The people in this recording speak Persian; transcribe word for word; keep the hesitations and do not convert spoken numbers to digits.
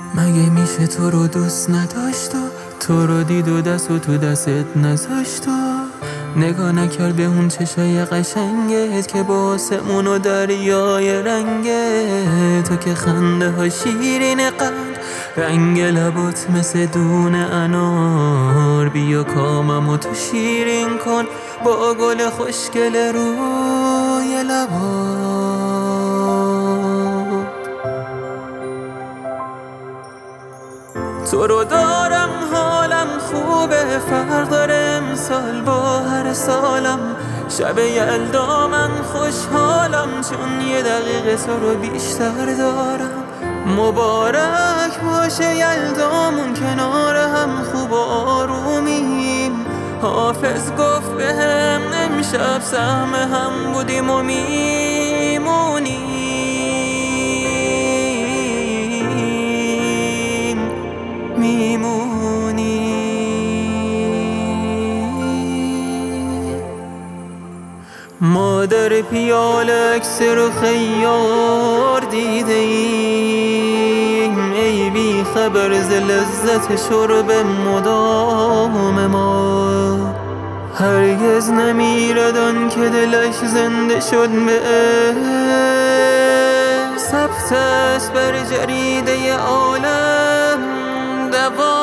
مگه میشه تو رو دوست نداشت و تو رو دید و دست و تو دستت نذاشت و نگاه نکرد به اون چشای قشنگت که با آسمون و دریای رنگت، تو که خنده ها شیرین قلب، رنگ لبات مثل دون انار. بیا کامم و تو شیرین کن با گل خوشگل روی لبات. تو رو دارم حالم خوبه، فرق داره امسال با هر سالم. شب یلدا من خوشحالم چون یه دقیقه تو رو بیشتر دارم. مبارک باشه یلدامون، کنار هم خوب و آرومیم. حافظ گفت بهم امشب سهم هم بودیم و میمونیم. ما در پیاله عکس رو خیار دیده ایم، ای بی خبر ز لذت شرب مدام ما. هرگز نمیرد آن که دلش زنده شد به عشق، ثبت است بر جریده عالم دوام.